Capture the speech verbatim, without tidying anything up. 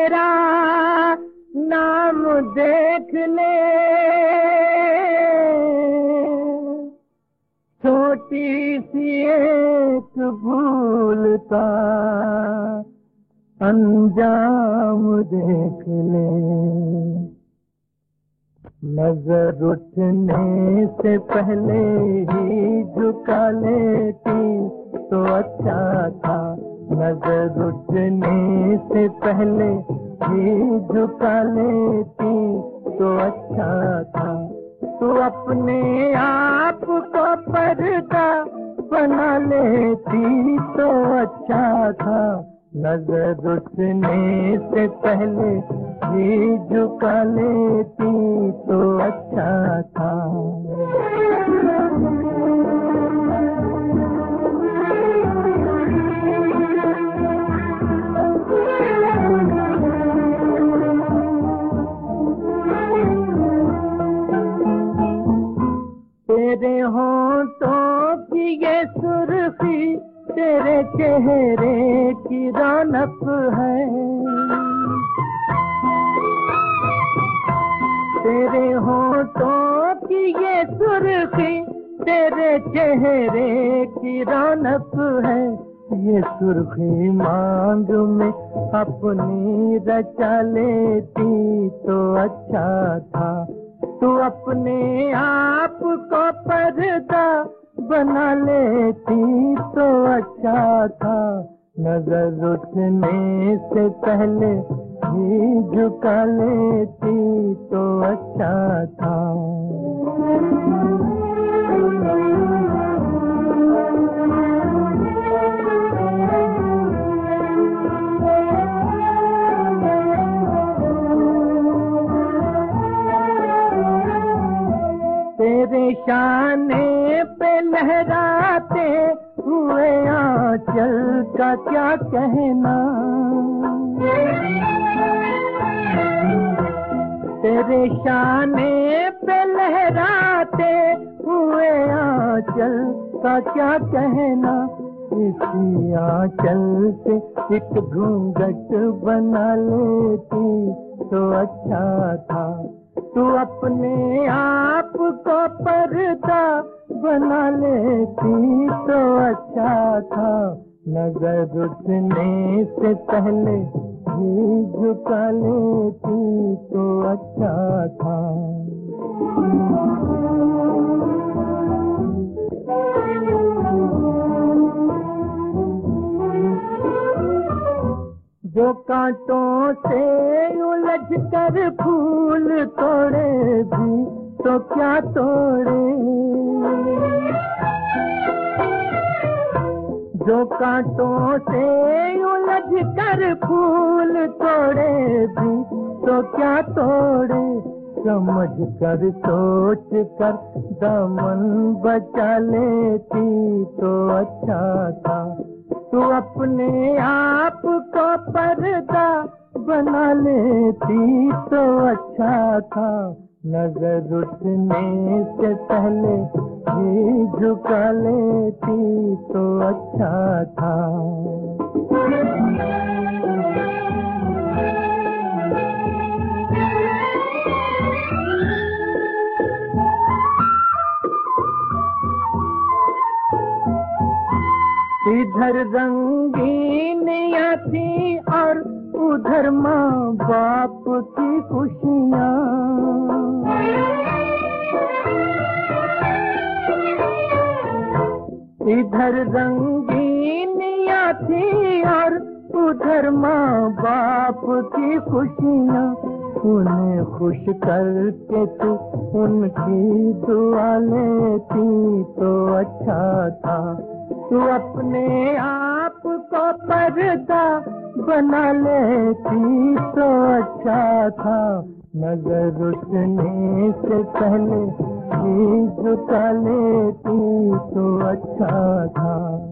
तेरा नाम देख ले, छोटी सी एक भूल का अंजाम देख ले। नजर उठने से पहले ही झुका लेती तो अच्छा था, नजर उठने से पहले ही झुका लेती तो अच्छा था। तू अपने आप को पर्दा बना लेती तो अच्छा था, नजर उठने से पहले ही झुका लेती तो अच्छा था। तेरे होंठों की ये सुर्खी तेरे चेहरे की रौनक है, तेरे होंठों की ये सुर्खी तेरे चेहरे की रौनक है। ये सुर्खी मांग में अपनी रचा लेती तो अच्छा था, तू अपने आप को पर्दा बना लेती तो अच्छा था, नजर उठने से पहले ही झुका लेती तो अच्छा था। तेरे शाने पे लहराते हुए आंचल का क्या कहना, तेरे शाने पे लहराते हुए आंचल का क्या कहना। इसी आंचल से एक घूंघट बना लेती तो अच्छा था, तू अपने आप को पर्दा बना लेती तो अच्छा था, नजर उठने से पहले ही झुका लेती तो अच्छा था। जो कांटों से उलझ कर फूल तोड़े भी तो क्या तोड़े, जो कांटों से उलझ कर फूल तोड़े भी तो क्या तोड़े। समझ कर सोच कर दामन बचा लेती तो अच्छा था, तू अपने आप को पर्दा बना लेती तो अच्छा था, नजर उठने से पहले ही झुका लेती तो अच्छा था। इधर रंगीनियाँ थी और उधर माँ बाप की खुशियाँ, इधर रंगीनियाँ थी और उधर माँ बाप की खुशियाँ। उन्हें खुश करके तू उनकी दुआ लेती तो अच्छा था, तू अपने आप को पर्दा बना लेती तो अच्छा था, नजर उठने से पहले ही झुका लेती तो अच्छा था।